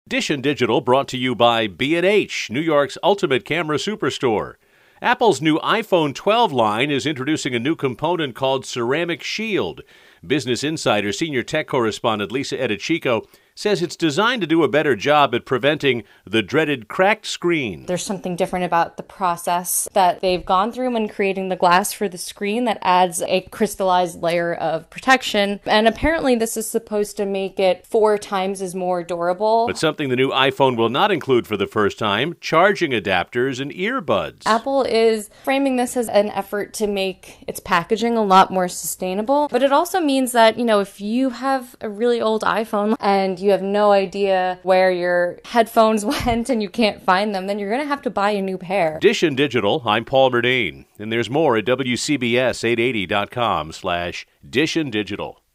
Dish and Digital brought to you by B&H, New York's ultimate camera superstore. Apple's new iPhone 12 line is introducing a new component called Ceramic Shield. Business Insider senior tech correspondent Lisa Edichico says it's designed to do a better job at preventing the dreaded cracked screen. There's something different about the process that they've gone through when creating the glass for the screen that adds a crystallized layer of protection. And apparently this is supposed to make it 4 times as more durable. But something the new iPhone will not include for the first time, charging adapters and earbuds. Apple is framing this as an effort to make its packaging a lot more sustainable. But it also means that, if you have a really old iPhone and you have no idea where your headphones went and you can't find them, then you're going to have to buy a new pair. Dish and Digital, I'm Paul Murnane, and there's more at WCBS880.com/Dish and Digital.